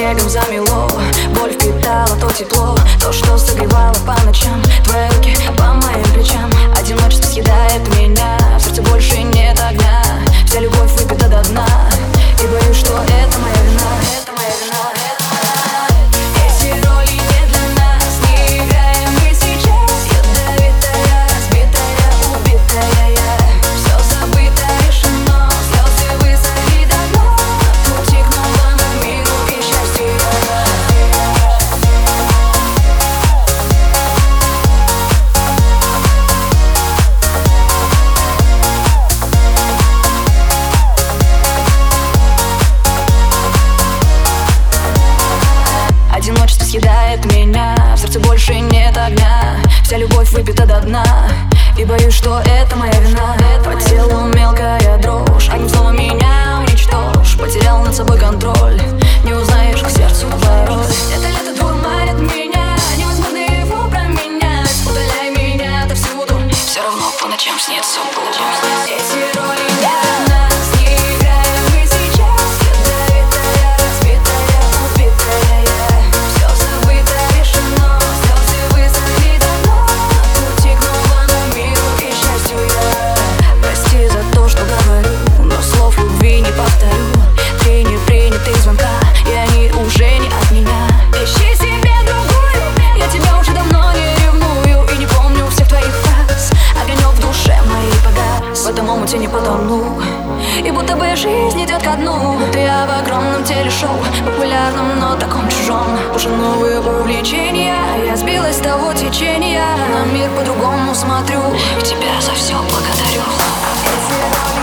снегом замело. Боль впитала то тепло, то, что согревало по ночам. Твои руки по моим плечам. Одиночество съедает меня, в сердце больше нет огня. Вся любовь выпита до дна, и боюсь, что это моя вина. Это моя вина. Эти роли не для нас, не играем мы сейчас. Ядовитая, разбитая, убитая я. Все забыто, решено, слезы высохли давно. Пути к новому миру и счастью. Одиночество съедает меня, в сердце больше нет огня. Вся любовь выпита до дна, и боюсь, что это моя вина. По телу мелкая дрожь, одним словом меня уничтожь. Потерял над собой контроль, не узнаешь к сердцу порой. Это лето дурманит меня, невозможно его променять. Удаляй меня отовсюду, все равно по ночам снится буду. Эти роли не для нас, не играем мы сейчас. Ядовитая, разбитая, убитая я. Все забыто, решено, слезы высохли давно. Пути к новому миру и счастью я. Прости за то, что говорю, но слов любви не повторю. Три непринятых звонка, и они уже не от меня. Ищи себе другую, я тебя уже давно не ревную. И не помню всех твоих фраз, огонек в душе моей погас. В этом омуте не потону, и будто бы жизнь идет ко дну. Ты я в огромном телешоу, популярном, но таком чужом. Уже новые увлечения, я сбилась с того течения. На мир по-другому смотрю, и тебя за все благодарю.